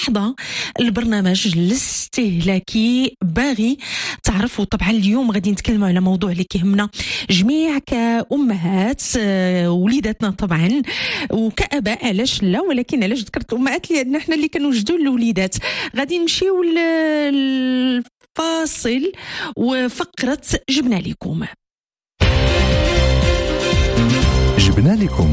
لحظة البرنامج الاستهلاكي باغي تعرفوا. طبعا اليوم غادي نتكلموا على موضوع اللي كيهمنا جميع كأمهات وليداتنا طبعا وكأباء، علاش لا، ولكن علاش ذكرت الأمهات لأن احنا اللي كنوجدوا الوليدات. غادي نمشيو الفاصل وفقرة جبنا لكم.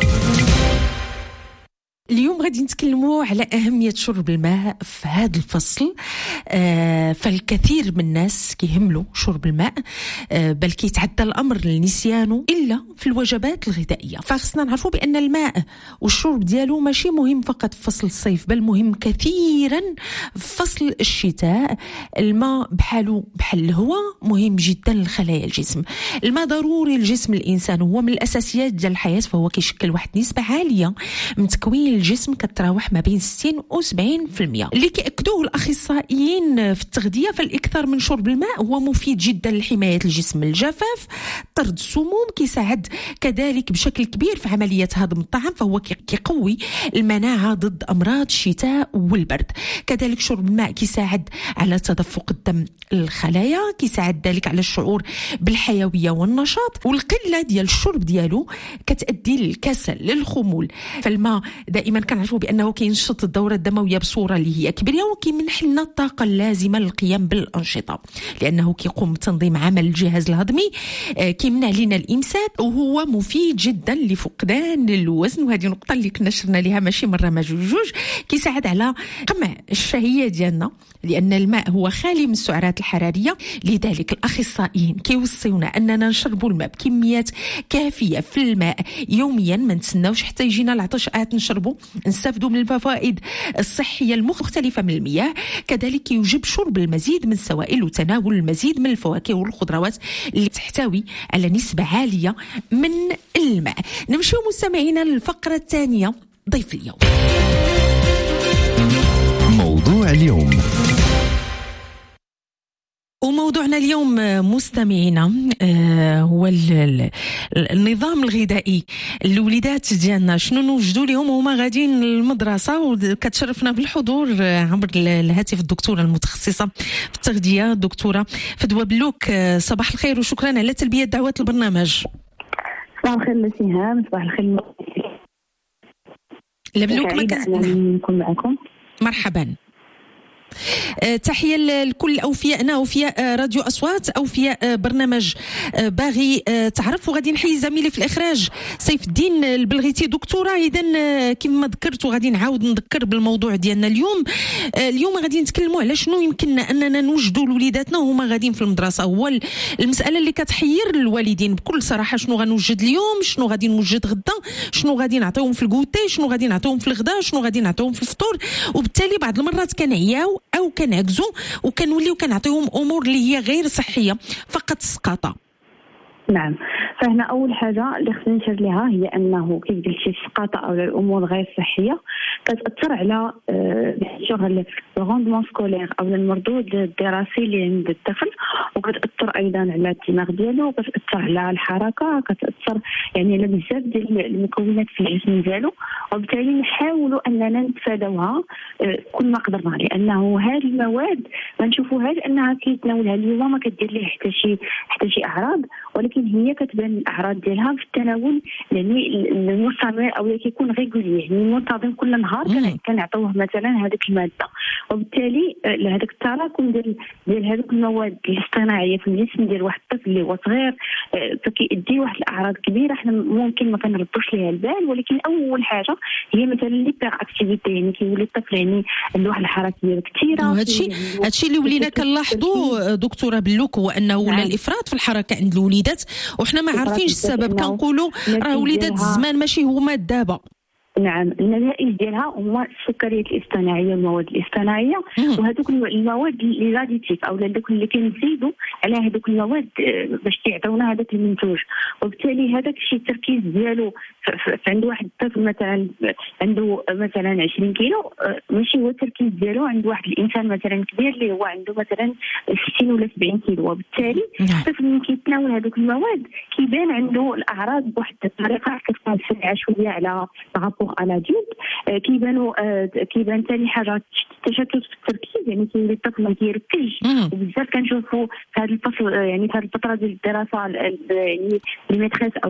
اليوم غادي نتكلموا على أهمية شرب الماء في هذا الفصل. فالكثير من الناس كيهملوا شرب الماء، بل كيتعدى الأمر لنسيانه إلا في الوجبات الغذائية. فخصنا نعرفوا بأن الماء والشرب ديالو ماشي مهم فقط في فصل الصيف، بل مهم كثيرا في فصل الشتاء. الماء بحال الهواء مهم جدا لخلايا الجسم. الماء ضروري لجسم الإنسان، هو من الأساسيات ديال الحياة، فهو كيشكل واحد نسبة عالية من تكوين الجسم كتراوح ما بين 60 و 70%. اللي كيأكدوه الأخصائيين في التغذية، فالإكثار من شرب الماء هو مفيد جدا لحماية الجسم من الجفاف، طرد السموم، كيساعد كذلك بشكل كبير في عملية هضم الطعام، فهو كيقوي المناعة ضد أمراض الشتاء والبرد. كذلك شرب الماء كيساعد على تدفق الدم للخلايا، كيساعد ذلك على الشعور بالحيوية والنشاط. والقلة ديال الشرب ديالو كتؤدي للكسل للخمول. فالماء دائما كنعرفوا بأنه كينشط الدورة الدموية بصورة اللي هي كبيرة، وكيمنح لنا الطاقة اللازمة للقيام بالأنشطة، لأنه كيقوم بتنظيم عمل الجهاز الهضمي، كيمنع لنا الإمساك، وهو مفيد جدا لفقدان الوزن. وهذه نقطة اللي كنا شرنا لها ماشي مرة ما جوج. كيساعد على قمع الشهية ديالنا، لأن الماء هو خالي من السعرات الحرارية. لذلك الأخصائيين كيوصيونا أننا نشربوا الماء بكميات كافية في الماء يوميا، ما نتسناوش حتى يجينا العطش نشربوا، نستفدوا من الفوائد الصحية المختلفة من المياه. كذلك يجب شرب المزيد من السوائل وتناول المزيد من الفواكه والخضروات اللي تحتوي على نسبة عالية من الماء. نمشيو مستمعينا للفقرة الثانية، ضيف اليوم. موضوع اليوم. وموضوعنا اليوم مستمعينا هو النظام الغذائي. الوليدات ديالنا شنو نوجدوا لهم وهما غاديين للمدرسه، وكتشرفنا بالحضور عبر الهاتف الدكتوره المتخصصه في التغذيه الدكتوره فدوى بلوك. صباح الخير وشكرا على تلبيه دعوات البرنامج. صباح الخير سهام. صباح الخير لبلوك. نكون معكم. مرحبا. تحية لكل أوفيائنا، أوفياء راديو أصوات، أوفياء برنامج باغي تعرف. وغادي نحيي زميلي في الإخراج سيف الدين البلغيتي. دكتورة إذن كما ذكرت وغادي نعاود نذكر بالموضوع ديالنا اليوم غادي نتكلموا على شنو يمكننا أننا نوجدوا لوليداتنا وهما غاديين في المدرسة. هو المسألة اللي كتحير الوالدين بكل صراحة، شنو غنوجد اليوم، شنو غادي نوجد غدا، شنو غادي نعطيهم في الكوتي، شنو غادي نعطيهم في الغداء، شنو غادي نعطيهم في الفطور. وبالتالي بعض المرات كنعياو أو كنعكزوا وكنوليو كنعطيهم أمور اللي هي غير صحية فقط سقاطة. نعم، فهنا أول حاجة اللي خصنا نشير لها هي أنه كيف قلتي السقاطة أو الأمور غير صحية كتأثر على شغل الغوندمون سكولير أو المردود الدراسي اللي عند الطفل، وكتأثر أيضا على الدماغ ديالو، وكتأثر على الحركة، كتأثر يعني على بزاف ديال المكونات في الجسم ديالو. وبالتالي نحاولوا أننا نتفاداوها كل ما قدرنا، لأنه هذه المواد ما نشوفوهاش أنها كيتناولها اليوم ما كدير ليه حتى شي أعراض، ولكن هي كتبان الأعراض ديالها في التناول يعني المستمر أو كيكون ريغولي، يعني منتظم كل نهار كنعطوه مثلا هذيك المادة. وبالتالي لهذاك التراكم ديال هذوك المواد الاصطناعية في الجسم ديال واحد الطفل اللي هو صغير فكيدي واحد الأعراض كبيرة حنا ممكن ما كنردوش ليها البال. ولكن أول حاجة هي مثلا ليبر اكتيفيتي، يعني كيولي الطفل يعني عنده واحد الحركية كثيرة. هادشي اللي ولينا كنلاحظوا دكتورة بلوك هو أنه ولا الإفراط في الحركة عند الوليدات، وحنا ما عارفينش السبب. كنقولوا راه وليدات الزمان ماشي هما دابا. نعم، النتائج ديالها هما السكريات الاصطناعيه والمواد الاصطناعيه، وهذوك المواد اللي راديتيف او هذوك اللي كنزيدوا على هذوك المواد باش تعطيونا هذاك المنتوج. وبالتالي هذاك الشيء التركيز ديالو عند واحد الطفل مثلا عنده مثلا 20 كيلو ماشي هو التركيز ديالو عند واحد الانسان مثلا كبير اللي هو عنده مثلا 60 ولا 70 كيلو. وبالتالي الطفل ملي كيتناول هذوك المواد كيبان عنده الاعراض بواحد الطريقه كتكون سريعه شويه على رابور على ادولت كيبان ثاني حاجه تشتت في التركيز، يعني كاين الطفل ما كيركزش، وبزاف كنشوفوا في هذا الفصل يعني في هذه الفتره ديال الدراسه يعني الميتريس او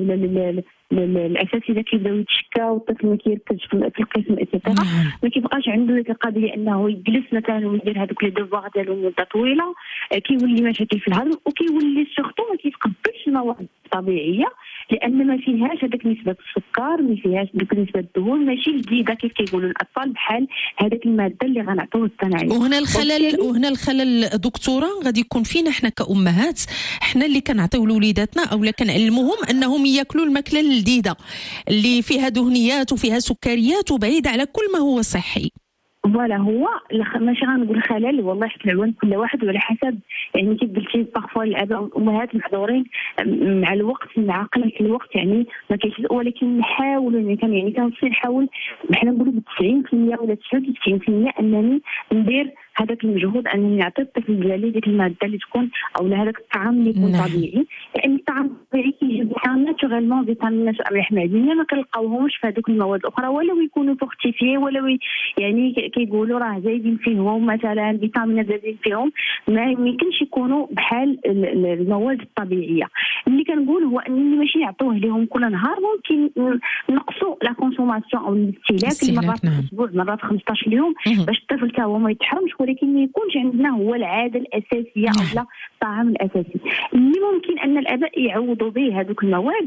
الاساتذه كيبداو يتشكاو والطفل ما كيركزش في القسم اتسيتيرا، ما كيبقاش عنده ديك القضيه انه يجلس مثلا ويدير هذوك لي دوفوار ديالو مده طويله، كيولي مشاكل في الهضم، وكيولي سورتو ما كيتقبلش المواد الطبيعيه لان ما فيهاش هذاك نسبه السكر، ما فيهاش ديك نسبه الدهون، ماشي جديده كيف كيقولوا الاطفال بحال هذاك الماده اللي غنعطوه الصناعي. وهنا الخلل دكتوره غادي يكون فينا حنا كأمهات، حنا اللي كنعطيو لوليداتنا او لا كنعلموهم انهم ياكلوا الماكله الجديده اللي فيها دهنيات وفيها سكريات وبعيده على كل ما هو صحي. فوالا هو ماشي غنقول خلل، والله حيت العوان كل واحد وعلى حسب، يعني كيف قلتي باغفوا الاباء والامهات معذورين مع الوقت مع قله الوقت، يعني ما كاينش، ولكن نحاولوا يعني كنصير نحاول بحال نقولوا ب 90% ولا 99% انني ندير هذاك المجهود انني نعطي الطفل ديالي ديك الماده اللي تكون او هذاك الطعام اللي يكون طبيعي، لان الطعام الطبيعي كيجيب ناتورالمون فيتامينات واملاح معدنيه ما كنلقاوهمش في هذوك المواد الاخرى، ولو يكونوا فورتيفيي ولو يعني كيقولوا راه زايدين فيهم مثلا فيتامينات زايدين فيهم، ما يمكنش يكونوا بحال المواد الطبيعيه. اللي كنقول هو انني ماشي نعطوه لهم كل نهار، ممكن نقصوا لا كونسوماسيون او الاستهلاك مرات في الاسبوع، مرات 15 يوم باش الطفل تا هو ما يتحرمش، ولكن ما يكونش عندنا هو العاده الاساسيه او لا الطعام الاساسي اللي ممكن ان الاباء يعوضوا به هذوك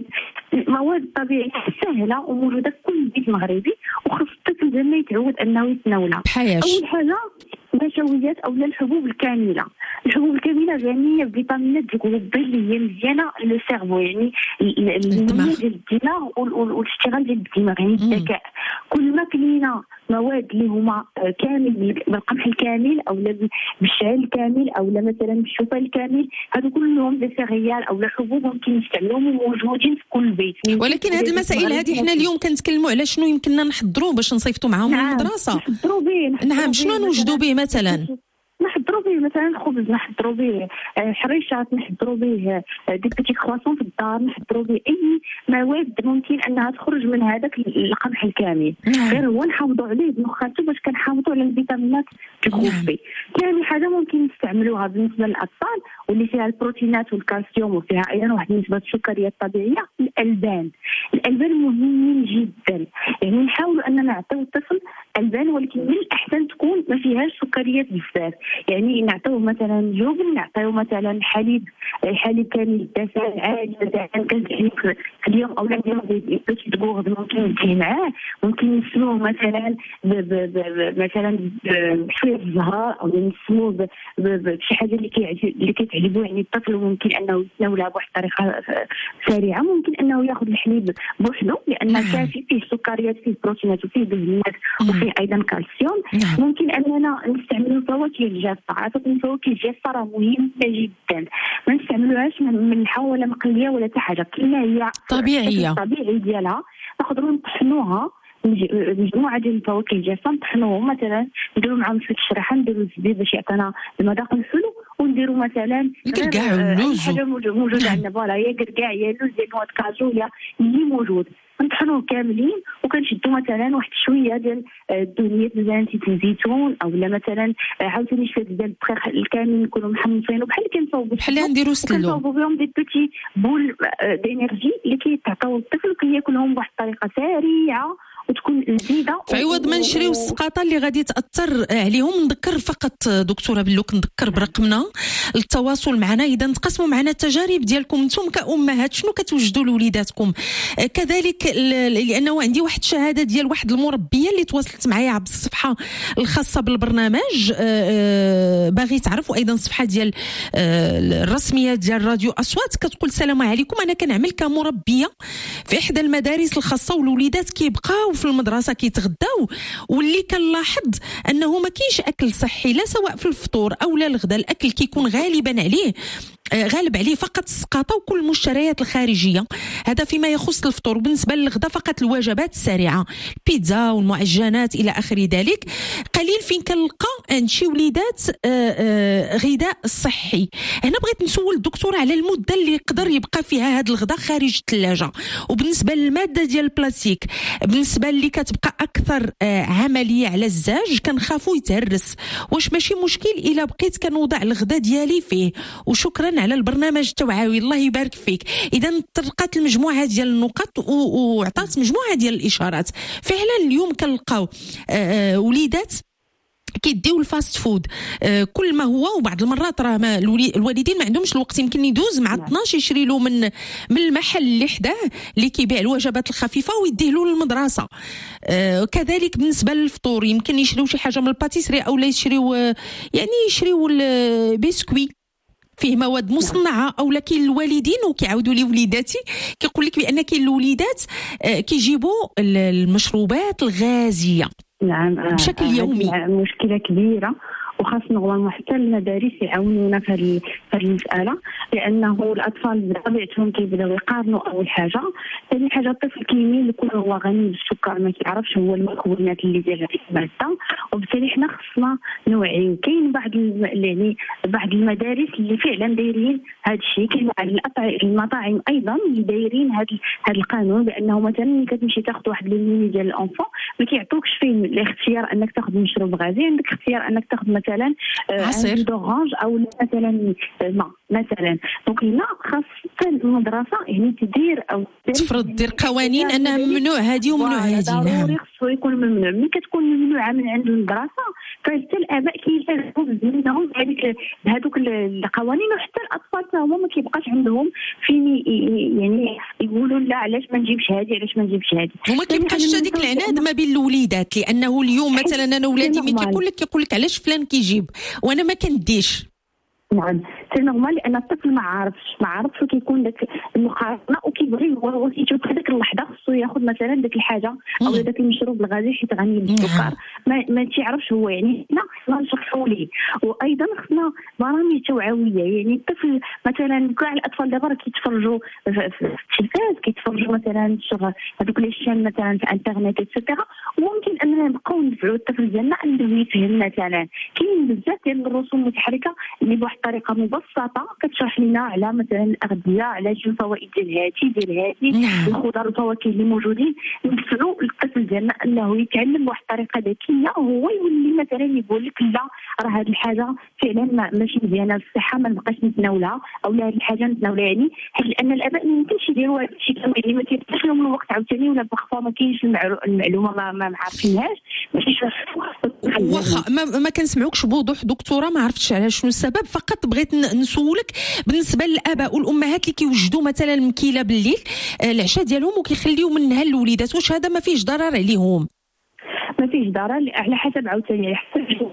المواد الطبيعيه سهله وموجوده في كل بيت مغربي، وخص الطفل زعما يتعود انه يتناولها. اول حاجه النشويات او الحبوب الكامله. الحبوب الكامله غنيه بفيتامينات الجروب بي اللي هي مزيانه للسيرفو، يعني النمو ديال الدماغ والاشتغال ديال الدماغ، يعني الذكاء. كل ما كلينا مواد اللي هما كامل بالقمح الكامل او بالشعير الكامل او مثلا بالشوفان الكامل، هادو كلهم دي سيريال او حبوب ممكن نستعملوهم وموجودين في كل بيت. ولكن هذه المسائل هذه حنا اليوم كنتكلموا على شنو يمكننا نحضروه باش نصيفطوا معاهم المدرسه. نحضروا به. نعم، شنو نوجدوا به مثلا؟ نحضروا به مثلا خبز، نحضروا به حريشات، نحضروا به دي بيتي كرواسون في الدار، نحضروا به اي مواد ممكن انها تخرج من هذاك القمح الكامل، غير هو نحافظوا عليه بمخاطر باش كنحافظوا على الفيتامينات الجروب بي. ثاني حاجه ممكن نستعملوها بالنسبه للاطفال واللي فيها البروتينات والكالسيوم وفيها ايضا واحد نسبه السكريات الطبيعيه، الالبان مهمين جدا، يعني نحاولوا اننا نعطيو الطفل البان، ولكن من الاحسن تكون ما فيهاش سكريات بزاف، يعني نعطيوه مثلا جبن، نعطيوه مثلا حليب كامل الدسم عادي، مثلا كنزيد في اليوم او لا ديال بيتي تغورد ممكن نديه معاه، ممكن نسموه مثلا مثلا بشويه الزهر او نسموه بشي حاجه اللي كتعجبو يعني الطفل، وممكن انه يتناولها بواحد الطريقه سريعه. ممكن انه ياخذ الحليب بوحده لان كافي، فيه سكريات، فيه بروتينات، وفيه دهنيات، وفيه ايضا كالسيوم. ممكن اننا نستعملوا الفواكه الجافه، عافاك الفواكه الجافه راه مهمه جدا، ما نستعملوهاش من حوا ولا مقليه ولا حتى حاجه، كلها هي طبيعيه الطبيعي ديالها، ناخذوها نطحنوها مجموعه ديال الفواكه الجافه، نطحنوهم مثلا نديروا معاهم شويه الشريحه، نديروا الزبيب باش يعطينا المذاق الحلو، ونديروا مثلا كاع اللوز حاجه موجوده عندنا، فوالا يا كركاع يا لوز يا نواد كاجو يا اللي موجود، نطحنوه كاملين وكنشدوا مثلا واحد شويه ديال الدهنيات مثلا زيت الزيتون او لا مثلا عاوتاني شويه ديال الدقيق الكامل يكونوا محمصين، وبحال كنصاوبوا بحال نديروا سلو، كنصاوبوا بهم دي بيتي بول دينيرجي اللي كيتعطاو الطفل وكياكلهم بواحد الطريقه سريعه وتكون لذيذه. في عوض ما نشريو السقاطه اللي غادي تاثر عليهم، نذكر فقط دكتوره بلوك، نذكر برقمنا التواصل معنا اذا تقسموا معنا التجارب ديالكم انتم كأمهات، شنو كتوجدوا لوليداتكم. كذلك لانه عندي واحد الشهاده ديال واحد المربيه اللي تواصلت معايا عبر الصفحه الخاصه بالبرنامج، باغي تعرف، وايضا الصفحه ديال الرسميه ديال راديو اصوات، كتقول السلام عليكم، انا كنعمل كمربيه في احدى المدارس الخاصه، والوليدات كيبقاو في المدرسه كيتغداو، واللي كنلاحظ انه ما كاينش اكل صحي، لا سواء في الفطور او لا الغداء، الاكل كيكون غالب عليه فقط السقاطه وكل المشتريات الخارجيه، هذا فيما يخص الفطور. بالنسبه للغداء فقط الوجبات السريعه، البيتزا والمعجنات الى اخر ذلك. قليل فين كنلقى شي وليدات غذاء صحي. هنا بغيت نسول الدكتور على المده اللي يقدر يبقى فيها هذا الغذاء خارج الثلاجه، وبالنسبه للماده ديال البلاستيك بالنسبه اللي كتبقى اكثر عمليه على الزاج كنخافوا يتهرس. واش ماشي مشكل الا بقيت كنوضع الغذاء ديالي فيه؟ وشكرا على البرنامج التوعوي، الله يبارك فيك. اذا طرقت المجموعه ديال النقط وعطات مجموعه ديال الاشارات. فعلا اليوم كنلقاو وليدات كيديو الفاست فود كل ما هو، وبعض المرات راه الوالدين ما عندهمش الوقت، يمكن يدوز مع 12 يشري له من المحل اللي حداه اللي كيبيع الوجبات الخفيفه ويديه له للمدرسه. كذلك بالنسبه للفطور يمكن يشريو شي حاجه من الباتيسري او لا يشريو البسكوي فيه مواد مصنعه. او لكن الوالدين وكيعاودوا لي وليداتي كيقول لك بان كاين الوليدات كيجيبوا المشروبات الغازيه نعم بشكل يومي. مشكلة كبيرة، وخاصة والله حتى المدارس يعاونونا في هذه المسألة، لأنه الأطفال بطبيعتهم كيبداو يقارنوا. أول حاجة، ثاني حاجة الطفل كيميل يكون هو غني بالسكر، ما كيعرفش هو المكونات اللي ديال هذه المادة، وبالتالي حنا خصنا نوعيو. كاين بعض المدارس اللي فعلا دايرين هذا الشيء، كاين المطاعم أيضا اللي دايرين هذا القانون، بأنه مثلا ملي كتمشي تاخذ واحد الميني ديال الأنفون ما كيعطوكش فيه الاختيار أنك تاخذ مشروب غازي، عندك اختيار أنك تاخذ مثلا عصير دورانج او مثلا ماء مثلا. دونك هنا خاص المدرسه يعني تدير او تفرض دير قوانين انها ممنوع هذه وممنوع هذه. ضروري خصو يكون ممنوع. ملي كتكون ممنوعه من عند المدرسه فحتى الاباء كيلتزموا منهم بهذوك القوانين، وحتى الاطفال هما ما كيبقاش عندهم فين يعني يقولوا لا علاش ما نجيبش هذه علاش ما نجيبش هذه، وما كيبقاش هذيك العناد ما بين الوليدات. لانه اليوم مثلا انا ولادي ملي كيقول لك علاش فلان كيجيب وانا ما كنديش. نعم سي نورمال، لان الطفل ما عارفش وكيكون داك المقارنه وكيبغي هو كيشوف هذيك اللحظه خصو ياخذ مثلا داك الحاجه او داك المشروب الغازي حيت غني بالسكر، ما تيعرفش هو. يعني حنا خصنا نشرحوا ليه، وايضا خصنا برامج توعويه. يعني الطفل مثلا كاع الاطفال دابا كيتفرجوا في التلفاز، كيتفرجوا مثلا هذوك لي شين مثلا في انترنت اكسيتيرا، وممكن اننا نبقاو ندفعوا الطفل ديالنا انه يفهم. مثلا كاين بزاف ديال الرسوم المتحركه اللي بواحد الطريقه مبسطه كتشرح لنا على مثلا الاغذيه، على شنو الفوائد ديال هذه الخضر والفواكه اللي موجودين. ندفعوا الطفل ديالنا انه يتعلم بواحد الطريقه ذكيه، وهو يولي مثلا يقول لك لا راه هذه الحاجه فعلا ماشي مزيانه للصحه ما نبقاش نتناولها، او لا هذه الحاجه نتناولها. يعني حيت لان الاباء ما يمكنش يديروا هذا الشيء كامل، اللي ما كيبقاش لهم الوقت عاوتاني، ولا بخفا ما كاينش المعلومه ما عارفينهاش ماشي واخا ما كنسمعوكش بوضوح دكتوره، ما عرفتش على شنو السبب. فقط بغيت نسولك بالنسبه للاباء والامهات اللي كيوجدوا مثلا المكيله بالليل العشاء ديالهم وكيخليو منها الوليدات، واش هذا ما فيهش ضرر عليهم؟ ما فيش ضرر على حسب عاوتاني على حسب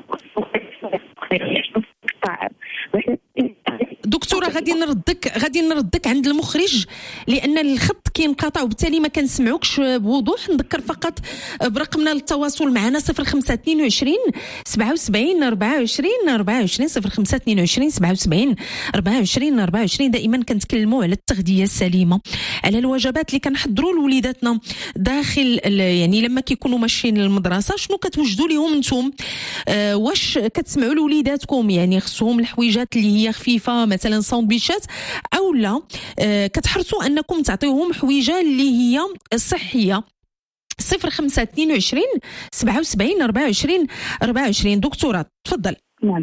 دكتوره. غادي نردك عند المخرج لان الخط كينقطع وبالتالي ما كنسمعوكش بوضوح. نذكر فقط برقمنا للتواصل معنا 0522 77 24 24 0522 77 24 24. دائما كنتكلموا على التغذيه السليمه، على الوجبات اللي كنحضروا لوليداتنا داخل يعني لما كيكونوا ماشيين للمدرسه. شنو كتوجدوا لهم انتم؟ واش كتسمعوا لوليداتكم يعني خصهم الحويجات اللي هي خفيفه مثلا ساندويتشات، او لا كتحرصوا انكم تعطيوهم حويجه اللي هي صحيه؟ 0522 77 24 24. دكتوره تفضل. نعم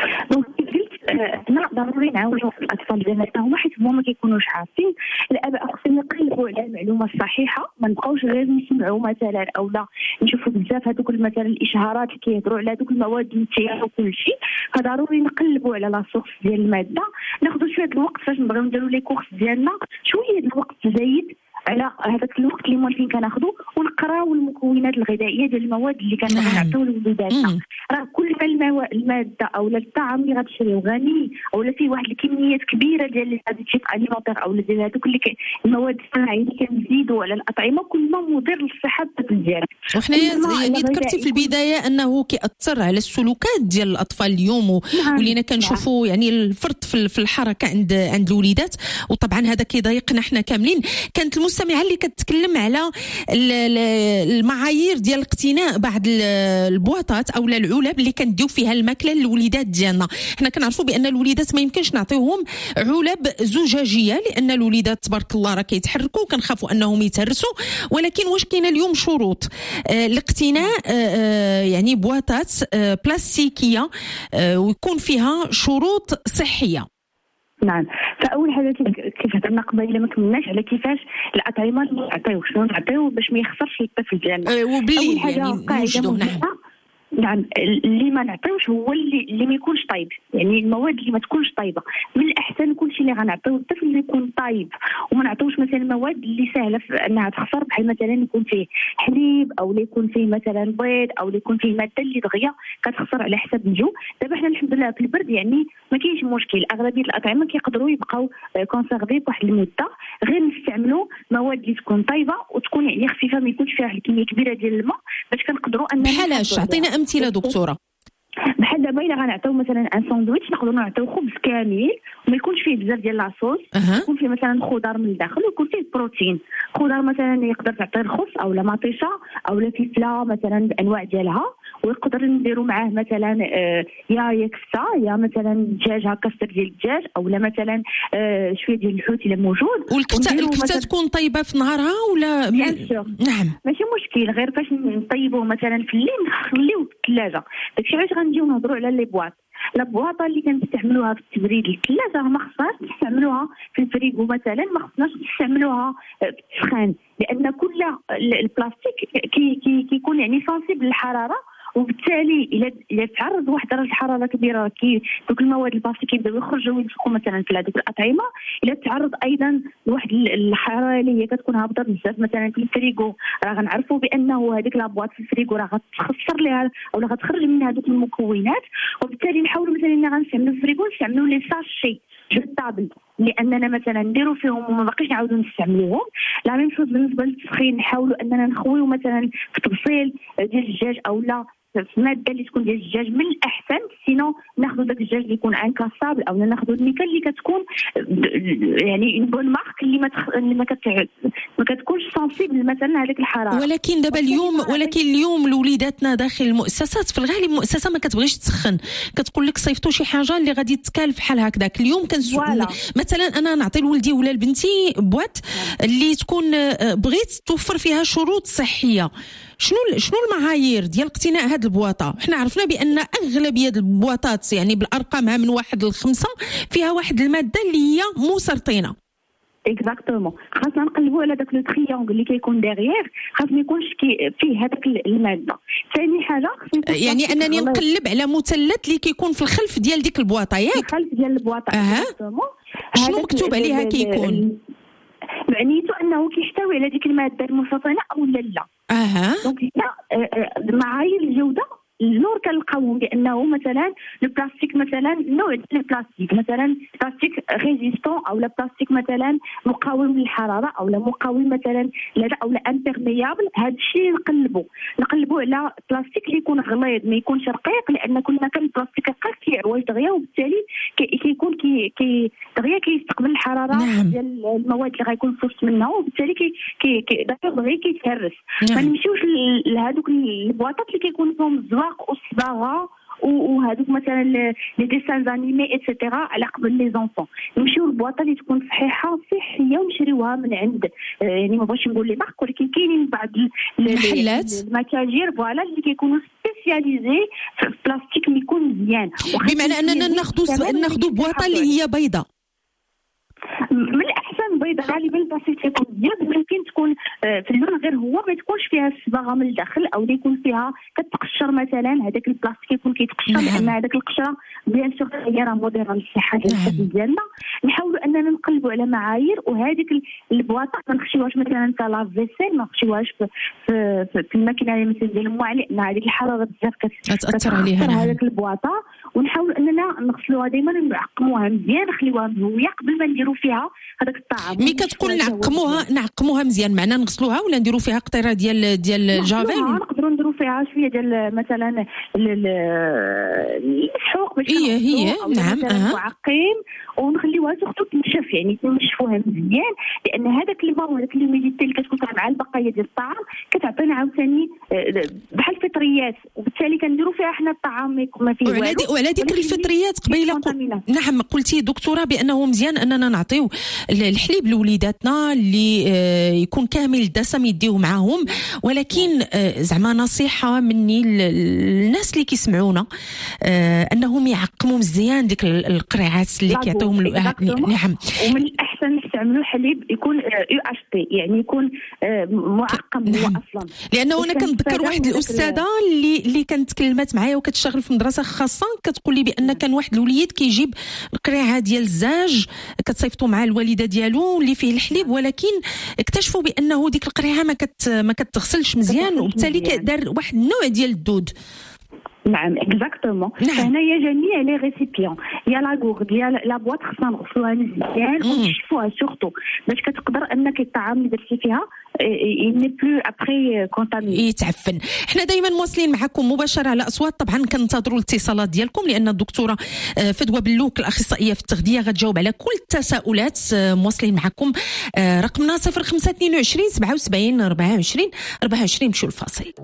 حنا ضروري نعاونوا الاطفال ديالنا هما حيت هما ما كيكونوش عارفين. الاباء خصهم يقلبوا على المعلومه الصحيحه، ما نبقاوش غير نسمعوا مثلا او لا نشوفوا بزاف هذوك مثلا الاشهارات اللي كيهضروا على هذوك المواد النتيجه وكل شيء. فضروري نقلبوا على لا سورس ديال الماده، ناخذوا شويه الوقت فاش نبغيو نديروا لي كورس ديالنا، شويه الوقت زايد على هذاك الوقت اللي موالفين كناخذوا، ونقراو المكونات الغذائيه ديال المواد اللي كنبغيو نعطيو لوليداتنا. راه كل ما الماده او الطعام اللي غتشريو غني او فيه واحد الكميات كبيره ديال الاديتيف اليمونتير او ديال هذوك اللي المواد الصناعيه اللي كنزيدوا على الاطعمه، كل ما مضر للصحه ديالنا. وحنايا يعني ذكرتي في البدايه انه كيأثر على السلوكات ديال الاطفال اليوم، ولينا كنشوفوا يعني الفرط في الحركه عند الوليدات، وطبعا هذا كيضايقنا حنا كاملين. كانت المستمعه اللي كتكلم على المعايير ديال اقتناء بعض البواطات او العلب اللي كنديروا نديو فيها الماكله للوليدات ديالنا. حنا كنعرفوا بان الوليدات ما يمكنش نعطيوهم علب زجاجيه لان الوليدات تبارك الله راه كيتحركوا وكنخافوا انهم يتهرسوا. ولكن واش كاينه اليوم شروط لاقتناء يعني بواطات بلاستيكيه ويكون فيها شروط صحيه؟ نعم، فاول حاجه كيف هضرنا قبيله ما كملناش على كيفاش الاطعمه اللي نعطيو شنو نعطيو باش ما يخسرش الطفل ديالنا. وبالليل حاجه يعني قاعده مهمه. نعم، اللي ما نعطيوش هو اللي ما يكونش طيب، يعني المواد اللي ما تكونش طيبه. من الاحسن كل شيء اللي غنعطيو الطفل اللي يكون طيب، وما نعطيوش مثلا مواد اللي سهله انها تخسر، بحال مثلا يكون فيه حليب او اللي يكون فيه مثلا بيض او اللي يكون فيه ماده اللي دغيا كتخسر على حساب الجو. دابا حنا الحمد لله في البرد يعني ما كاينش مشكل، اغلبيه الاطعمه كيقدروا يبقاو كونسيرفي بواحد المده، غير نستعملوا مواد اللي تكون طيبه وتكون يعني خفيفه، ما يكونش فيها كميه كبيره ديال الماء باش كنقدروا اننا بحالاش عطينا امثله دكتوره. بحال دابا الا غنعطيو مثلا ان ساندويتش نقدروا نعطيو خبز كامل وما يكونش فيه بزاف ديال لاصوص، يكون فيه مثلا خضار من الداخل ويكون فيه بروتين. خضار مثلا يقدر تعطي الخس او لا مطيشه او لا فلفله مثلا بانواع ديالها، ويقدر نديروا معاه مثلا يا كفته يا مثلا دجاج هكا ستر ديال الدجاج او لا مثلا شويه ديال الحوت الا موجود. والكفته تكون طيبه في نهارها ولا؟ نعم ماشي مشكل، غير فاش نطيبوه مثلا في الليل نخليوه في الثلاجه. داكشي علاش غنجيو نهضروا على لي بواط. البواطه اللي كنستعملوها في التبريد للثلاجه ما خصهاش نستعملوها في الفريغو مثلا، ما خصناش نستعملوها في السخان، لان كل البلاستيك كيكون يعني سنسيبل للحراره، وبالتالي الا تعرض واحد درجه الحراره كبيره دوك المواد البلاستيك كيبداو يخرجوا ويلصقوا مثلا في هذيك الاطعمه. الا تعرض ايضا لواحد الحراره اللي هي كتكون هابطه بزاف مثلا في الفريغو، راه غنعرفوا بانه هذيك لابواط في الفريغو راه غتخسر ليها او غتخرج منها هذوك المكونات. وبالتالي نحاولوا مثلا ان غنستعملوا الفريغو نستعملوا لي ساشي جوتابل لاننا مثلا نديروا فيهم وما باقيش نعاودوا نستعملوهم. لا ميم شوز بالنسبه للتسخين، نحاولوا اننا نخويو مثلا في تغسيل ديال الدجاج او لا في ماده اللي تكون ديال الدجاج من الاحسن، سينو ناخذوا داك الدجاج اللي يكون انكاسابل او ناخذوا الميكا اللي كتكون يعني اون بون مارك اللي ما كتكونش سنسيبل مثلا هذيك الحراره. ولكن دابا اليوم لوليداتنا داخل المؤسسات في الغالب المؤسسه ما كتبغيش تسخن، كتقول لك صيفطوا شي حاجه اللي غادي تكالف بحال هكذاك. اليوم مثلا انا نعطي لولدي ولا لبنتي بواط اللي تكون بغيت توفر فيها شروط صحيه، شنو المعايير ديال اقتناء هذه البواطه؟ حنا عرفنا بان اغلبيه البواطات يعني بالارقامها من 1 ل 5 فيها واحد الماده اللي هي مسرطنه. اكزاكتومون، خاصنا نقلبوا على داك لو تريونغل اللي كيكون ديغيير، خاص ما يكونش فيه هذاك الماده. ثاني حاجه يعني انني نقلب على مثلث اللي كيكون في الخلف ديال ديك البواطه، ياك الخلف ديال البواطه. شنو مكتوب عليها كيكون؟ معنيته انه كيحتوي على ديك الماده المسرطنه او لا. دونك معايير الجوده النور كنلقاوهم بانه مثلا البلاستيك مثلا نوع ديال البلاستيك مثلا بلاستيك ريزيستون او لا بلاستيك مثلا مقاوم للحراره او لا مقاوم مثلا او لا امبيرميابل. هذا الشيء نقلبوا على بلاستيك اللي يكون غليظ ما يكونش رقيق، لان كل ما كان البلاستيك رقيق كيعوج دغيا وبالتالي كيكون دغيا كيستقبل الحراره ديال المواد اللي غيكون صوص منها، وبالتالي دغيا كيتهرس. ما نمشيوش لهذوك البواطات اللي كيكون فيهم الزواق والصباغه وهذوك مثلا لي ديسان انيمي ايتترا على قبل لي زونفون. نمشيو للبواطه اللي تكون صحيحه صحيه ونشريوها من عند يعني ما بغيتش نقول لي مارك، ولكن كاينين بعض المحلات المتاجر فوالا اللي كيكونوا سبيسياليزي في البلاستيك اللي يكون مزيان، بمعنى اننا ناخذوا بواطه اللي هي بيضاء. من الاحسن بيضاء غالبا البلاستيك تكون مزيان، ممكن تكون في اللون غير هو ما تكونش فيها الصباغه من الداخل او يكون فيها كتقشر مثلا هذاك البلاستيك يكون كيتقشر لان هذاك القشره بيان سور هي راه مضره للصحه ديالنا. نحاولوا اننا نقلبوا على معايير، وهذيك البواطه ما نخشيوهاش مثلا في لافيسيل، ما نخشيوهاش في الماكينه مثلا ديال الماء لان هذيك الحراره بزاف كتاثر عليها هذيك البواطه. ونحاولوا اننا نغسلوها دائما ونعقموها مزيان، نخليوها مهويه قبل ما نديروا فيها هذاك الطعام. مي كتقول نعقموها مزيان معناه نغسلوها ولا نديروا فيها قطره ديال الجافيل؟ نقدروا نديروا فيها شويه ديال مثلا السحوق باش هي نعم معقم، ونخليوها سورتو تنشف، يعني نشفوها مزيان، لان هذاك الماء وهذاك الميديتي اللي كتكون مع البقايا ديال الطعام كتعطينا عاوتاني بحال الفطريات، وبالتالي كنديروا فيها حنا الطعام ما يكون ما فيه والو. وعلى ذكر الفطريات قبيله نعم قلتي دكتوره بانه مزيان اننا نعطيو الحليب لوليداتنا اللي يكون كامل الدسم يديوه معاهم، ولكن زعما نصيحه مني للناس اللي كيسمعونا انهم يعقموا مزيان ديك القريعات اللي كيعطيوهم. نعم، ومن الاحسن نستعملوا حليب يكون UHT، يعني يكون معقم هو اصلا. لانه انا كنتذكر واحد الاستاذه اللي كانت تكلمت معايا وكتشتغل في مدرسه خاصه، كتقول لي بان كان واحد الوليد كيجيب القريعه ديال الزاج كتصيفطوا مع الوالده ديالو اللي فيه الحليب، ولكن اكتشفوا بانه ديك القريعه ما كتغسلش مزيان، وبالتالي دار واحد النوع ديال الدود. نعم اكزاكتومون. فهنايا جميع لي ريسيبيون يا لاغور ديال لا بواط خصنا نغسلوها مزيان ونشفوها سورتو باش كتقدر انك الطعام اللي درتي فيها يني بلو ابري كونتاميني يتعفن. حنا دائما مواصلين معكم مباشره على اصوات، طبعا كننتظروا الاتصالات ديالكم لان الدكتوره فدوى بلوك الاخصائيه في التغذيه غتجاوب على كل التساؤلات. مواصلين معكم، رقمنا 0522 77 24 24. مشوا الفاصل.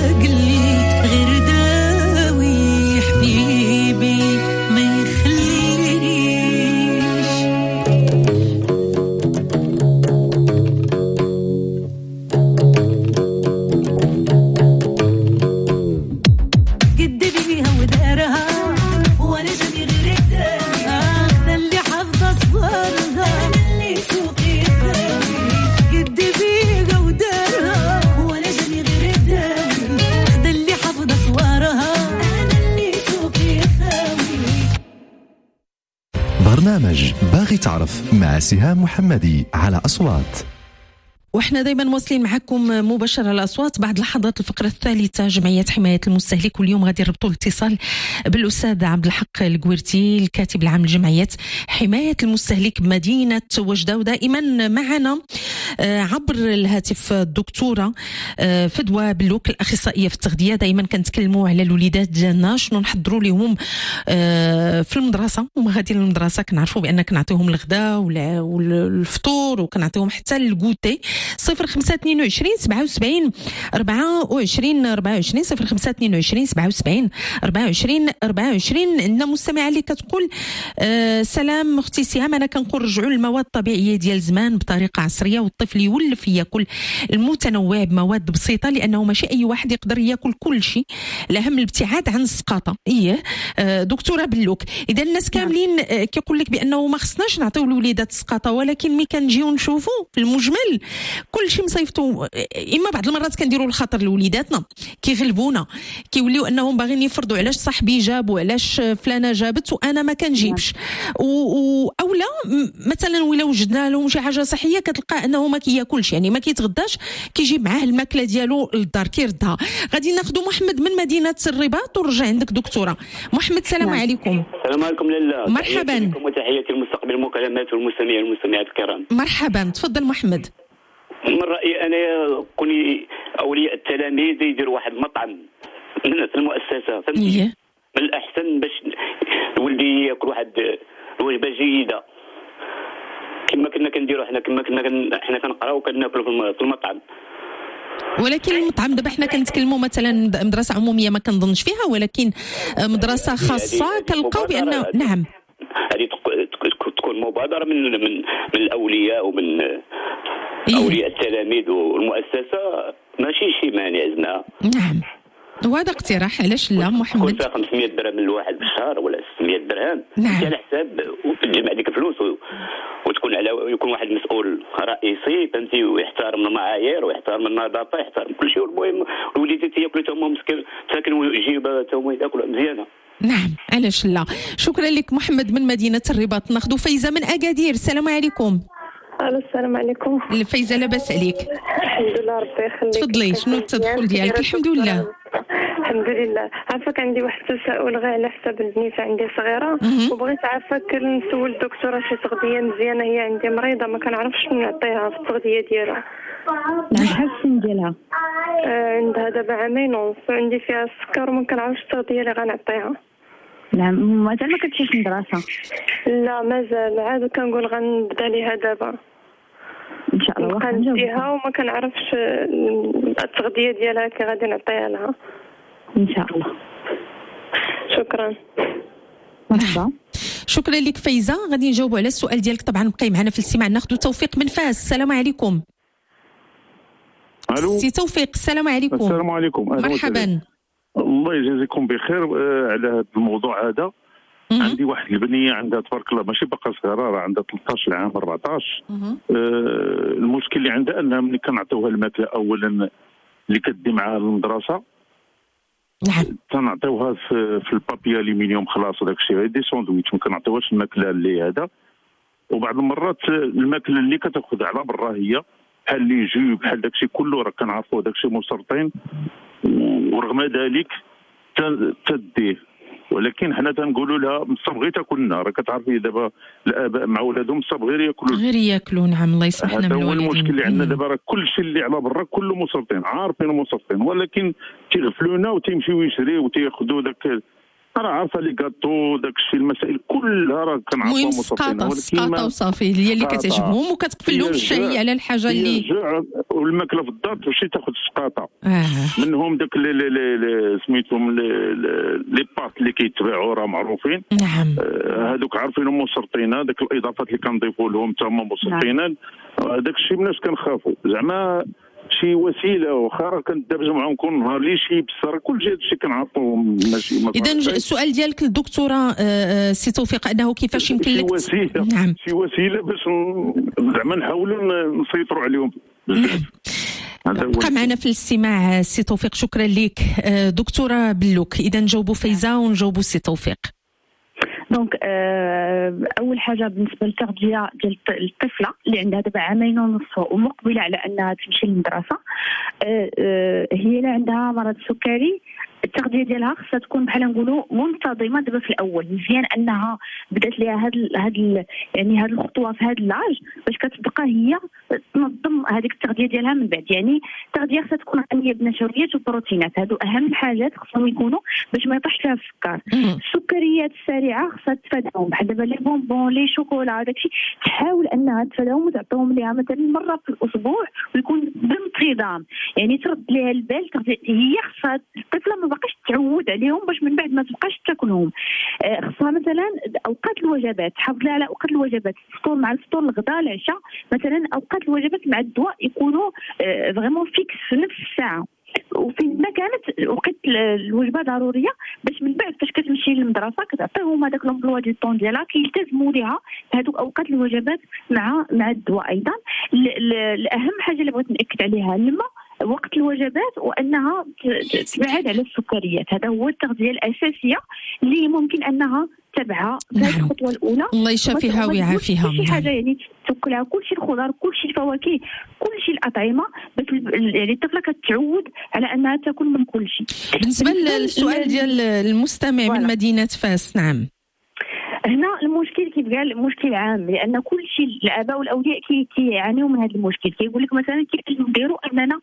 غير داوي حبيبي ما يخلي برنامج باغي تعرف مع سهام محمدي على أصوات. واحنا دائما مواصلين معكم مباشرة الأصوات. بعد لحظات الفقرة الثالثة جمعية حماية المستهلك، واليوم غادي نربطوا الاتصال بالأستاذ عبد الحق القويرتي الكاتب العام لجمعية حماية المستهلك بمدينة وجدة. ودائما معنا عبر الهاتف الدكتورة فدوى بلوك الأخصائية في التغذية. دائما كنتكلموا على الوليدات ديالنا شنو نحضروا لهم في المدرسة، وما غادي للمدرسة كنعرفوا بأن كنعطيهم الغداء والفطور وكنعطيهم حتى الكوتي. 0522 77 24 24 0522 77 24 24. عندنا مستمعة اللي كتقول سلام اختي سهام، انا كنقول رجعوا للمواد الطبيعيه ديال زمان بطريقه عصريه، والطفل يولف ياكل المتنوع بمواد بسيطه، لانه ماشي اي واحد يقدر ياكل كل شيء. الاهم الابتعاد عن السقاطه. دكتوره بلوك، اذا الناس كاملين كيقول لك بانه ما خصناش نعطيو الوليدات السقاطه، ولكن ملي كنجيو نشوفوا في المجمل كل شيء مصيفطوا. اما بعض المرات كنديروا الخطر لوليداتنا، كيغلبونا، كيوليو انهم باغيين يفرضوا علاش صاحبي جاب وعلاش فلانه جابت وانا ما كنجيبش. اولا مثلا ولا وجدنا لهم شي حاجه صحيه كتلقى انه ما كياكلش، يعني ما كيتغداش، كيجيب معاه الماكله ديالو للدار كيردها. غادي ناخذوا محمد من مدينه الرباط ونرجع عندك دكتوره محمد. السلام عليكم. السلام عليكم لاله. مرحبا وتحياتي المستقبل المكالمات والمستمعين والمستمعات الكرام. مرحبا، تفضل محمد. من رأيي أنا كوني أولياء التلاميذ يديروا واحد المطعم في المؤسسة، فهمتي؟ من الأحسن باش الولدي ياكل واحد الوجبة جيدة كما كنا كنديروا حنا، كما كنا حنا كنقراو وكناكلوا في المطعم. ولكن المطعم دابا حنا كنتكلموا مثلا مدرسة عمومية ما كنظنش فيها، ولكن مدرسة خاصة كنلقاو بأنه نعم هذه تكون مبادرة من الأولياء ومن أولياء التلاميذ والمؤسسة، ماشي شي مانع زعما. نعم، وهذا اقتراح، علاش لا محمد؟ كون 500 درهم للواحد بالشهر ولا 600 درهم على حساب وتجمع ديك الفلوس وتكون على يكون واحد مسؤول رئيسي، فهمتي، ويحترم المعايير ويحترم النظافة، يحترم كل شيء. والمهم الوليدات ياكلوا تما مسكين ساكن ويجيب تما ياكلوا مزيانة. نعم، علاش لا. شكرا لك محمد من مدينة الرباط. ناخذ فايزة من أكادير. السلام عليكم. السلام عليكم. فايزة لاباس عليك؟ الحمد لله ربي يخليك. تفضلي، شنو التدخل ديالك؟ الحمد لله. الحمد لله. عافاك عندي واحد التساؤل غير على حساب البنيته عندي صغيره، وبغيت عافاك نسول الدكتوره شي تغذيه مزيانه، هي عندي مريضه ما كنعرفش شنو نعطيها في التغذيه ديالها. شحال السن ديالها؟ عندها دابا عامين ونص، عندي فيها السكر وما كنعرفش التغذيه اللي غنعطيها. نعم، مازال ما كتمشيش المدرسه؟ لا مازال، عاد كنقول غنبدا ليها دابا ان شاء الله. غنديها وما كنعرفش التغذيه ديالها كي غادي نعطيها لها ان شاء الله. شكرا. مرحبا. شكرا لك فايزه. غادي نجاوبوا على السؤال ديالك. طبعا بقاي معنا في الاستماع. ناخذ توفيق من فاس. السلام عليكم. الو سي توفيق، السلام عليكم. السلام عليكم. مرحبا. الله يجازيكم بخير على هذا الموضوع هذا. عندي واحد البنيه عندها تبارك الله ماشي باقا صغيره، راه عندها 13 عام 14. المشكل اللي عندها انها ملي كنعطيوها الماكله اولا اللي كدي معاها للمدرسه، نعم، تنعطيوها في البابي الومنيوم خلاص، وداك الشيء غير دي ساندويتش، ما كنعطيوهاش الماكله اللي هذا. وبعض المرات الماكله اللي كتاخذ على برا هي بحال لي جو بحال داك الشيء كله راه كنعرفوا داك الشيء مسرطين، ورغم ذلك تديه. ولكن حنا تنقولوا لها مصابغي تاكلنا، راه كتعرفي دابا الاباء مع ولادهم مصابغي ياكلوا. نعم، الله يسمح لنا. هذا هو المشكل اللي عندنا دابا، راه كل شيء اللي على برا كله مسرطين، عارفين مسرطين، ولكن تيغفلونا وتيمشيو يشريو وتياخذوا داك، انا عارفه لي كاطو داك الشيء، المسائل كلها راه كنعرفوا مسرطين. سقاطه وصافي هي اللي كتعجبهم وكتقفل لهم الشهيه على الحاجه اللي والماكله في الدار تمشي تاخذ السقاطه. منهم داك سميتهم لي بارت اللي كيتباعوا راه معروفين. نعم، هذوك عارفينهم مسرطين، داك الاضافات اللي كنضيفوا لهم تما مسرطين. داك الشيء مناش كنخافوا زعما شي وسيله واخا كندابزوا معاهم كل نهار لي شي بصر كل شيء هادشي كنعرفوا ماشي. اذا السؤال ديالك للدكتوره سي توفيق انه كيفاش يمكن لك نعم شي وسيله باش زعما نحاولوا نسيطروا عليهم بزاف. بقى معنا في الاستماع سي توفيق. شكرا لك دكتوره بلوك. اذا نجاوبوا فايزه ونجاوبوا سي توفيق. دونك اول حاجه بالنسبه للتغذيه ديال الطفله اللي عندها دابا عامين ونص ومقبله على انها تمشي للمدرسه، هي اللي عندها مرض السكري التغذيه ديالها خصها تكون بحال نقولوا منتظمه. دابا في الاول مزيان انها بدات ليها يعني هاد الخطوه في هذا اللاج باش كتبقى هي تنظم هذيك التغذيه ديالها من بعد. يعني التغذيه خصها تكون غنيه بنشويات وبروتينات، هادو اهم حاجات خصهم يكونوا باش ما يطيحش فيها السكر. السكريات السريعه خصها تفاداهم، بحال دابا لي بونبون لي شوكولا داكشي تحاول انها تفاداهم وتعطيهم ليها مثلا مره في الاسبوع ويكون بانتظام. يعني ترد ليها البال هي خصها الطفله ما باقاش تعود عليهم باش من بعد ما تبقاش تاكلهم. خصها مثلا اوقات الوجبات تحافظ لها على اوقات الوجبات، الفطور مع الفطور، الغداء، العشاء، مثلا اوقات الوجبات مع الدواء يكونوا فريمون فيكس في نفس الساعه، وفين ما كانت وقت الوجبه ضروريه باش من بعد فاش كتمشي للمدرسه كتعطيهم هذاك لومبلوا ديال الطون ديالها كيلتزموا ليها هذوك اوقات الوجبات مع الدواء. ايضا الاهم حاجه اللي بغيت ناكد عليها الماء وقت الوجبات، وانها تبعد على السكريات. هذا هو التغذيه الاساسيه اللي ممكن انها تبعها في هذه الخطوه الاولى. الله يشافيها ويعافيها. كل شيء حاجه يعني تاكلها، كل شيء الخضر، كل شيء الفواكه، كل شيء الاطعمه، باش يعني الطفله كتعود على انها تاكل من كل شيء. بالنسبه للسؤال ديال المستمع من مدينه فاس، نعم هنا المشكل كيبقى مشكل عام، لان كل شيء الاباء والاولياء كيعانيوا من هذا المشكل. كيقول لك مثلا كيفاش نديروا اننا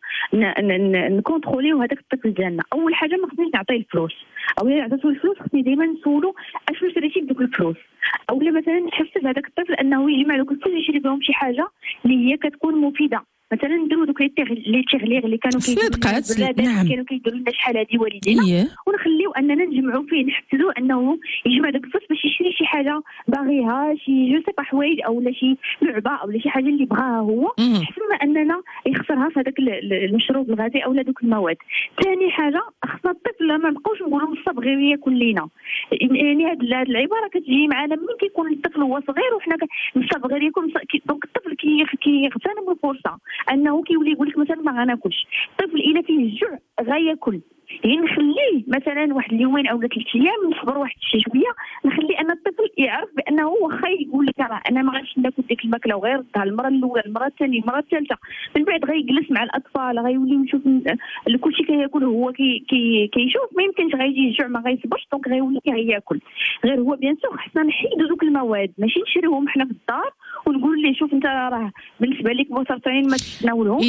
نكونتروليو هذاك الطفل ديالنا. اول حاجه ما خصنيش نعطيه الفلوس، او الا عطيتو الفلوس خصني دائما نسولو اشنو شريتي بدوك الفلوس، او مثلا نحفز هذاك الطفل انه يجمع دوك الفلوس يشري بهم شي حاجه اللي هي كتكون مفيده. مثلا نديروا دوك لي تيغليغ اللي كانوا كانوا كيديروا لنا شحال هذه والدينا، ونخليو اننا نجمعوا فيه، نحفزوه انه يجمع داك الفلوس باش يشري شي حاجه باغيها، شي جو سي با حوايج او لا شي لعبه او لا شي حاجه اللي بغاها هو، احسن ما اننا يخسرها في هذاك المشروب الغازي او دوك المواد. ثاني حاجه خصنا الطفل ما نبقاوش نقولوا الصغير ياكل لينا. يعني هذه العباره كتجي معنا ملي كيكون الطفل هو صغير وحنا الصغير ياكل، دونك الطفل كيغتنم الفرصه انه كيولي يقول لك مثلا ما غناكلش. الطفل الا فيه الجوع غياكل، يعني نخليه مثلا واحد اليومين او 3 ايام نصبر واحد شي شويه، نخلي ان الطفل يعرف بانه واخا يقول لك راه انا ما غاديش ناكل ديك الماكله وغير ردها المره الاولى، المره الثانيه، المره الثالثه، من بعد غيجلس مع الاطفال غيولي يشوف كلشي كياكل هو كيشوف، ما يمكنش غيجي الجوع ما غيصبرش، دونك غيولي غياكل. غير هو بيان سور خصنا نحيدوا دوك المواد، ماشي نشريوهم حنا في الدار ونقول ليه شوف انت راه بالنسبه لك بوصرتين ما تتناولهمش.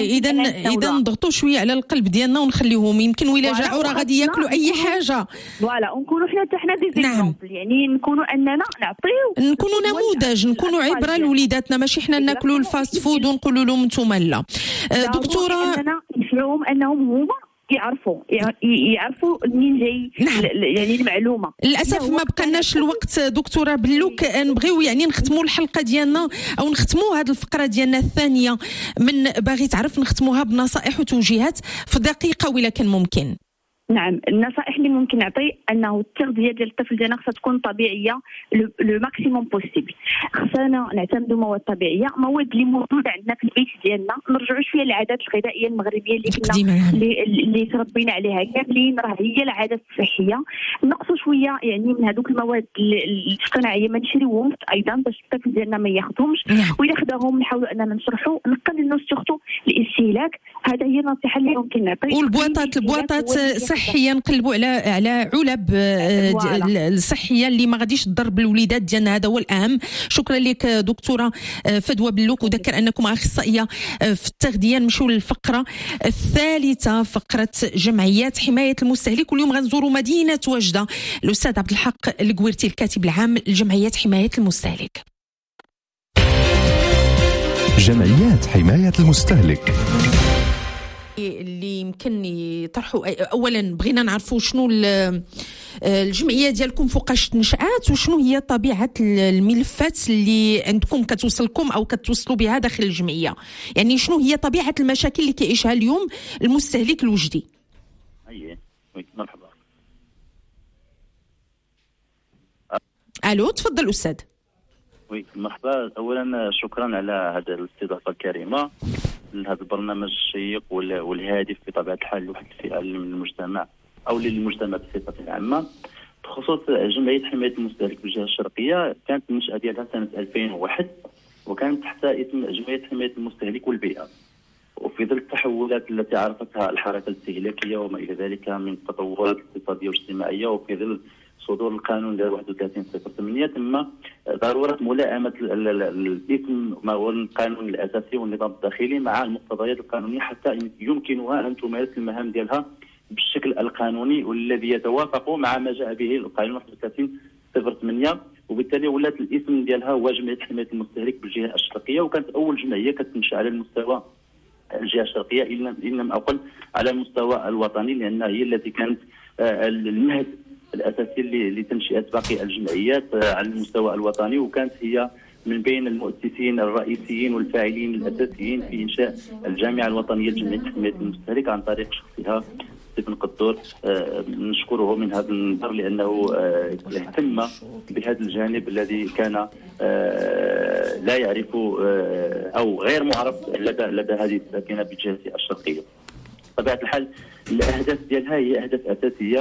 اذا نضغطوا شويه على القلب ديالنا ونخليوهم، يمكن ولا جاعوا راه غادي ياكلوا اي حاجه. فوالا ونكونوا حنا دي زيكزامبل، يعني نكونوا اننا نعطيو، نكونوا نموذج، نكونوا عبره لوليداتنا، ماشي حنا ناكلوا الفاست فود ونقولوا لهم انتم لا. دكتوره اننا نفهمهم انهم هما يعرفوا منين جاي يعني المعلومه. للاسف ما بقناش الوقت دكتوره بلوك، نبغيو يعني نختموا الحلقه ديالنا او نختموا هذه الفقره ديالنا الثانيه من باغي تعرف، نختموها بنصائح وتوجيهات في دقيقه ولا كان ممكن. نعم، النصائح اللي ممكن نعطي انه التغذيه ديال الطفل ديالنا خصها تكون طبيعيه لو ماكسيموم بوسيبل. خصنا نعتمدوا مواد طبيعيه، مواد اللي موجوده عندنا في البيت ديالنا، نرجعوا شويه للعادات الغذائيه المغربيه اللي كنا اللي تربينا عليها كاملين، راه هي العادات الصحيه. نقصوا شويه يعني من هذوك المواد الاصطناعيه، ما نشريوهمش ايضا باش الطفل ديالنا ما ياخذهمش، واذا خداهم نحاولوا اننا نشرحوا، نقللوا سورتو الاستهلاك. هذا هي النصيحه اللي ممكن نعطي. والبواطات صحيه، نقلبوا على علب الصحيه اللي ما غاديش تضر بالوليدات ديالنا، هذا هو الاهم. شكرا لك دكتوره فدوى بلوك، وذكر انكم اخصائيه في التغذيه. نمشيو للفقره الثالثه، فقره جمعيات حمايه المستهلك، واليوم غنزوروا مدينه وجده الاستاذ عبد الحق القويرتي الكاتب العام لجمعيات حمايه المستهلك. جمعيات حمايه المستهلك اللي يمكن يطرحوا، اولا بغينا نعرفوا شنو الجمعيه ديالكم فوقاش تنشات، وشنو هي طبيعه الملفات اللي عندكم كتوصلكم او كتوصلوا بها داخل الجمعيه، يعني شنو هي طبيعه المشاكل اللي كيعيشها اليوم المستهلك الوجدي. مرحبا. الو تفضل استاذ. مرحبا، اولا شكرا على هذه الاستضافه الكريمه لهذا البرنامج الشيق والهادف بطبيعه الحال لواحد الفئه من المجتمع او للمجتمع بصفه عامه. بخصوص جمعيه حمايه المستهلك بالجهه الشرقيه، كانت النشأة ديالها سنه 2001 وكانت تحت اسم جمعيه حمايه المستهلك والبيئه. وفي ظل التحولات التي عرفتها الحركه الاستهلاكيه وما الى ذلك من تطورات اقتصاديه واجتماعيه، وفي ظل صدور القانون 31/08 تم ضروره ملائمه الاسم والقانون الاساسي والنظام الداخلي مع المقتضيات القانونيه حتى يمكنها ان تمارس المهام ديالها بالشكل القانوني والذي يتوافق مع ما جاء به القانون 31/08. وبالتالي ولات الاسم ديالها هو جمعيه حمايه المستهلك بالجهه الشرقيه، وكانت اول جمعيه كتنشا على المستوى الجهه الشرقيه ان لم اقل على المستوى الوطني، لان هي التي كانت المهد الاساسي لتنشئه باقي الجمعيات على المستوى الوطني، وكانت هي من بين المؤسسين الرئيسيين والفاعلين الاساسيين في انشاء الجامعه الوطنيه لجمعيه حمايه المستهلك عن طريق شخصها ستيفن قدور. نشكره من هذا المنبر لانه اهتم بهذا الجانب الذي كان لا يعرف او غير معرف لدى هذه الساكنه بالجهه الشرقيه. بطبيعه الحال الاهداف ديالها هي اهداف اساسيه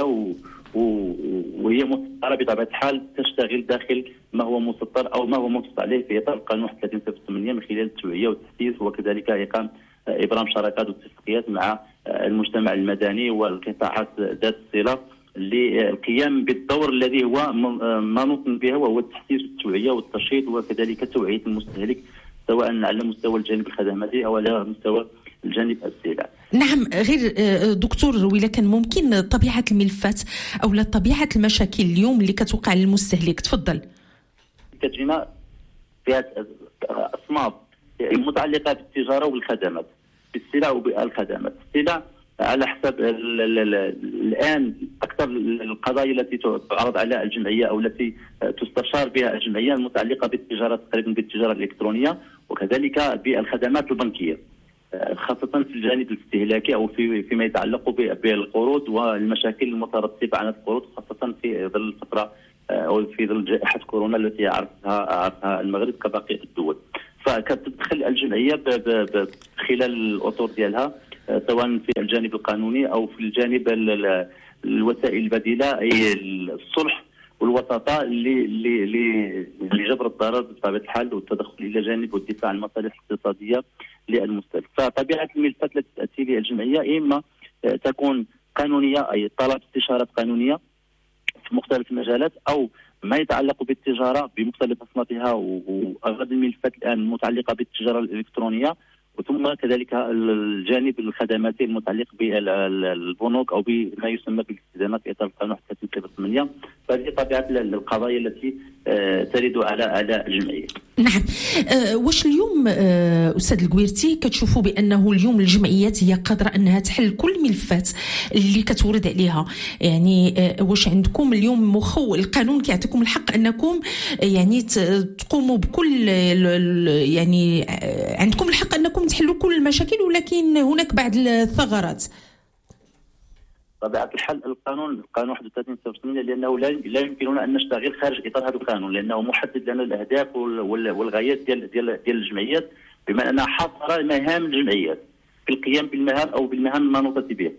وهي مسطره بطبيعه الحال تشتغل داخل ما هو مسطر او ما هو منصوص عليه في اطار القانون 31/08 من خلال التوعيه والتحديث وكذلك ابرام شراكات واتفاقيات مع المجتمع المدني والقطاعات ذات الصله للقيام بالدور الذي هو منوط به، وهو التحديث والتوعيه والترشيد وكذلك توعيه المستهلك سواء على مستوى الجانب الخدماتي او على مستوى الجانب السلع. نعم، غير دكتور ولا كان ممكن طبيعه الملفات او طبيعه المشاكل اليوم اللي كتوقع للمستهلك؟ تفضل. كتجينا فيها اصناف متعلقه بالتجاره والخدمات، بالسلع والخدمات. السلع على حسب الان اكثر القضايا التي تعرض على الجمعيه او التي تستشار بها الجمعيه المتعلقه بالتجاره تقريبا بالتجاره الالكترونيه وكذلك بالخدمات البنكيه، خاصه في الجانب الاستهلاكي او فيما يتعلق بالقروض والمشاكل المترتبه على القروض، خاصه في ظل الفتره او في ظل جائحه كورونا التي عرفها المغرب كباقي الدول. فكتدخل الجمعيه خلال الاطر ديالها سواء في الجانب القانوني او في الجانب الوسائل البديله، اي الصلح والوساطه لجبر الضرر بطبيعه الحال والتدخل الى جانب والدفاع عن المصالح الاقتصاديه للمستهلك. فطبيعه الملفات التي تاتي بها الجمعيه اما تكون قانونيه اي طلب استشارات قانونيه في مختلف المجالات، او ما يتعلق بالتجاره بمختلف اصنافها، واغلب الملفات الان متعلقه بالتجاره الالكترونيه، وثم كذلك الجانب الخدماتي المتعلق بالبنوك او بما يسمى بالاستدامات في اطار القانون 31/08. فهذه طبيعه القضايا التي ترد على الجمعيه. نعم. واش اليوم استاذ القويرتي كتشوفوا بانه اليوم الجمعيات هي قادره انها تحل كل الملفات اللي كتورد عليها؟ يعني واش عندكم اليوم القانون كيعطيكم الحق انكم يعني تقوموا بكل يعني عندكم الحق انكم تحلوا كل المشاكل، ولكن هناك بعض الثغرات؟ طبيعة الحال القانون 31/08 لانه لا يمكننا ان نشتغل خارج اطار هذا القانون، لانه محدد لنا الاهداف والغايات ديال الجمعيات، بما انها حاصره مهام الجمعيات في القيام بالمهام او بالمهام المنوطه بها.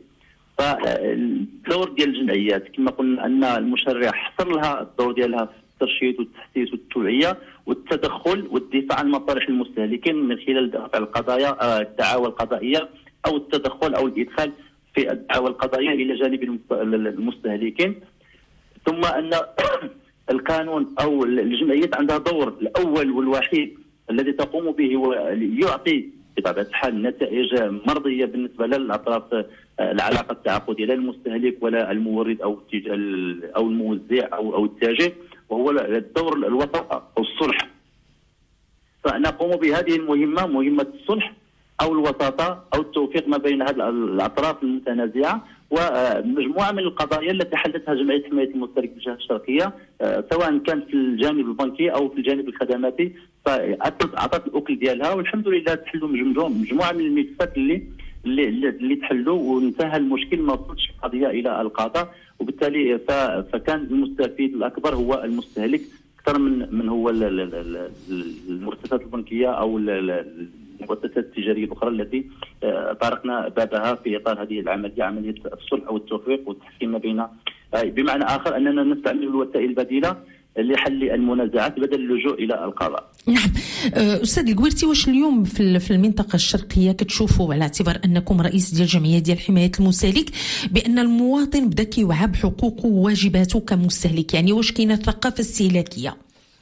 فالدور ديال الجمعيات كما قلنا ان المشرع حصر لها الدور ديالها في الترشيد والتحديث والتوعيه والتدخل والدفاع عن مصالح المستهلكين من خلال دفع القضايا الدعاوى القضائيه او التدخل او الادخال في الدعاوى القضائيه الى جانب المستهلكين. ثم ان القانون او الجمعيات عندها دور الاول والوحيد الذي تقوم به هو يعطي بطبيعه الحال نتائج مرضيه بالنسبه للاطراف العلاقه التعاقديه، لا المستهلك ولا المورد او الموزع او التاجر، وهو الدور الوسط او الصلح. فنقوم بهذه المهمه، مهمه الصلح او الوساطه او التوفيق ما بين هذه الاطراف المتنازعه، ومجموعه من القضايا التي حلتها جمعيه حمايه المستهلك بالجهه الشرقيه سواء كان في الجانب البنكي او في الجانب الخدماتي، فاعطت الاكل ديالها والحمد لله تحلوا مجموعه من الملفات اللي تحلوا وانتهى المشكل، ما وصلش القضيه الى القضاء، وبالتالي فكان المستفيد الاكبر هو المستهلك اكثر من هو المؤسسات البنكيه او المؤسسات التجاريه الاخرى التي طرقنا بابها في اطار هذه العمليه، عمليه الصلح او التوفيق والتحكيم ما بين بمعنى آخر أننا نستعمل الوسائل البديلة لحل المنازعات بدل اللجوء إلى القضاء. نعم أستاذ القويرتي، واش اليوم في المنطقة الشرقية كتشوفوا على اعتبار أنكم رئيس ديال الجمعية ديال حماية المستهلك بأن المواطن بدا كيوعى بحقوقه وواجباته كمستهلك؟ يعني واش كاينة ثقافة استهلاكية؟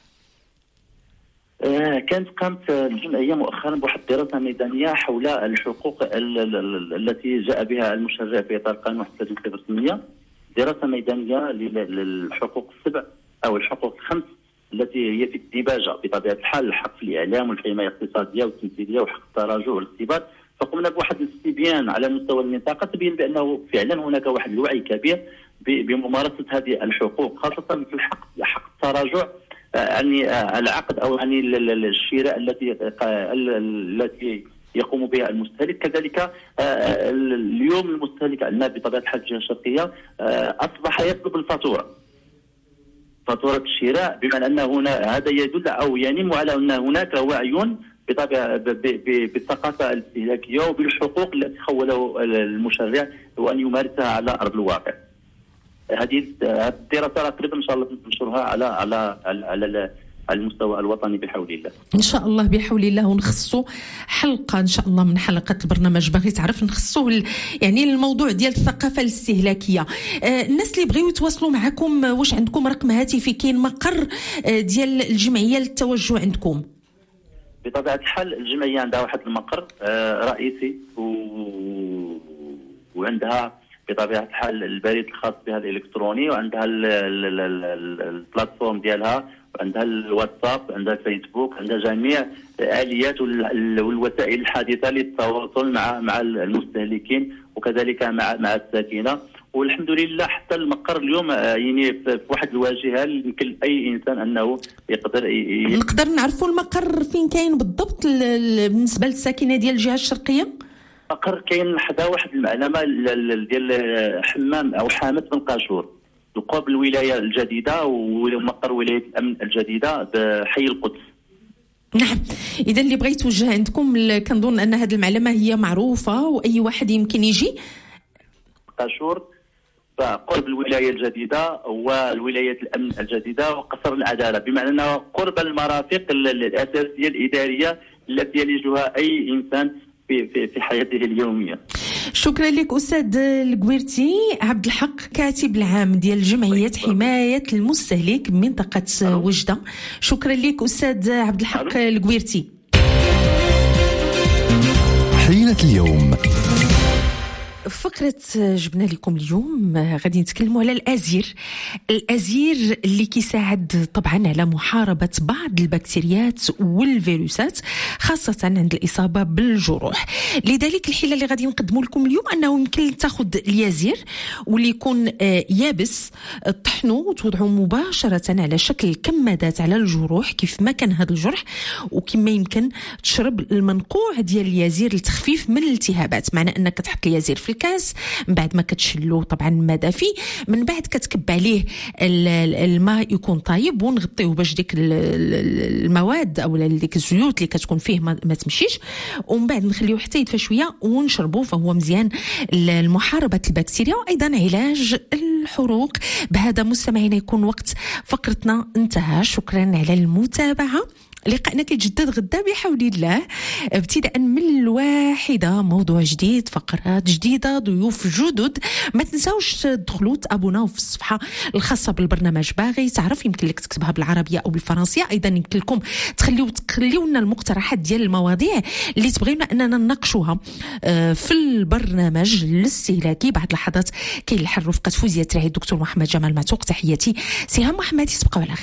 كانت قامت الجمعية مؤخرا بواحد الدراسة ميدانية حول الحقوق التي جاء بها المشرع في إطار قانون 31/08، دراسة ميدانية للحقوق السبع أو الحقوق الخمس التي هي في الديباجة بطبيعة الحال: الحق في الإعلام والحماية الاقتصادية والتمثيلية وحق التراجع والاستباد. فقمنا بواحد الاستبيان على مستوى المنطقة تبين بأنه فعلا هناك واحد الوعي كبير بممارسة هذه الحقوق، خاصة في حق التراجع، يعني العقد أو يعني الشراء التي يقوم بها المستهلك. كذلك اليوم المستهلك عندنا بطبيعة الحال في الجهة الشرقية أصبح يطلب فاتورة الشراء، بمعنى أن هذا يدل أو ينم على أن هناك وعي بالثقافة الاستهلاكية وبالحقوق التي خوله المشرع وأن يمارسها على أرض الواقع. هذه الدراسة تقريبا إن شاء الله ننشرها على المستوى الوطني بحول الله. ان شاء الله بحول الله، ونخصصوا حلقه ان شاء الله من حلقات البرنامج باغي تعرف نخصصوا يعني الموضوع ديال الثقافه الاستهلاكيه. الناس اللي بغيو يتواصلوا معكم، واش عندكم رقم هاتفي؟ كاين مقر ديال الجمعيه للتوجه عندكم؟ بطبيعه الحال الجمعيه عندها واحد المقر رئيسي وعندها بطبيعه الحال البريد الخاص بها الالكتروني، وعندها البلاتفورم ديالها، عندها الواتساب، عندها الفيسبوك، عندها جميع الآليات والوسائل الحديثة للتواصل مع المستهلكين وكذلك مع الساكنة. والحمد لله حتى المقر اليوم يعني في واحد الواجهة يمكن أي إنسان أنه نقدر نعرفوا المقر فين كاين بالضبط بالنسبة للساكنة ديال الجهة الشرقية؟ المقر كاين حدا واحد المعلمة ديال حمام أو حامة بن قاشور قرب الولاية الجديدة ومقر ولاية الأمن الجديدة بحي القدس. نعم، إذا اللي بغيت توجه عندكم كنظن أن هذه المعلمة هي معروفة وأي واحد يمكن يجي. قاشور قرب الولاية الجديدة والولاية الأمن الجديدة وقصر العدالة، بمعنى أنه قرب المرافق الأساسية الإدارية التي يلجها أي إنسان في حياته اليومية. شكرا لك أستاذ القويرتي عبد الحق، كاتب العام ديال جمعية حماية المستهلك بمنطقة وجدة. شكرا لك أستاذ عبد الحق القويرتي. حينة اليوم فقرة جبنا لكم اليوم غادي نتكلموا على الأزير اللي كيساعد طبعا على محاربة بعض البكتيريات والفيروسات خاصة عند الإصابة بالجروح. لذلك الحيلة اللي غادي نقدموا لكم اليوم أنه يمكن تاخذ اليازير واللي يكون يابس، طحنوا وتوضعوا مباشرة على شكل كمادات على الجروح كيف ما كان هذا الجرح، وكما يمكن تشرب المنقوع ديال اليازير لتخفيف من الالتهابات. معنى أنك تحط اليازير في الكاس، من بعد ما كتشلو طبعا الماء دافي، من بعد كتكب عليه الماء يكون طايب ونغطيه باش ديك المواد او ديك الزيوت اللي كتكون فيه ما تمشيش، ومن بعد نخليوه حتى يدفى شويه ونشربوه، فهو مزيان لمحاربه البكتيريا وايضا علاج الحروق. بهذا مستمعينا يكون وقت فقرتنا انتهى. شكرا على المتابعه، لقاءنا كيتجدد غدا بحول الله ابتداء من 1 موضوع جديد، فقرات جديدة، ضيوف جدد. ما تنساوش تدخلوا تابوناو في الصفحة الخاصة بالبرنامج. باغي تعرف يمكن لك تكتبها بالعربية أو بالفرنسية، أيضا يمكن لكم تخليو لنا المقترحات ديال المواضيع اللي تبغيونا أننا نناقشوها في البرنامج الاستهلاكي. بعد لحظات كاين الحل رفقة فوزية تراعي الدكتور محمد جمال معتوق. تحياتي سهام محمد، تبقوا على خير.